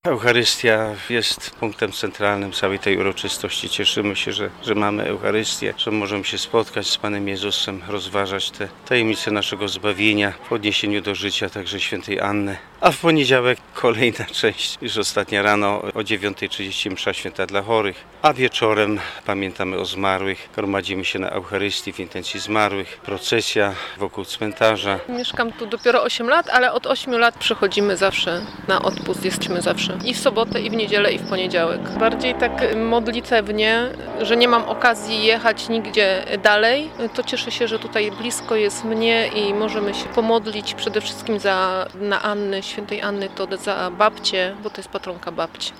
Eucharystia jest punktem centralnym całej tej uroczystości. Cieszymy się, że mamy Eucharystię, że możemy się spotkać z Panem Jezusem, rozważać te tajemnice naszego zbawienia w odniesieniu do życia także świętej Anny. A w poniedziałek kolejna część, już ostatnia rano o 9:30 msza święta dla chorych, a wieczorem pamiętamy o zmarłych, gromadzimy się na Eucharystii w intencji zmarłych, procesja wokół cmentarza. Mieszkam tu dopiero 8 lat, ale od 8 lat przychodzimy zawsze na odpust, jesteśmy zawsze. I w sobotę, i w niedzielę, i w poniedziałek. Bardziej tak modlitewnie, że nie mam okazji jechać nigdzie dalej, to cieszę się, że tutaj blisko jest mnie i możemy się pomodlić przede wszystkim na Annę, świętej Anny, to za babcię, bo to jest patronka babci.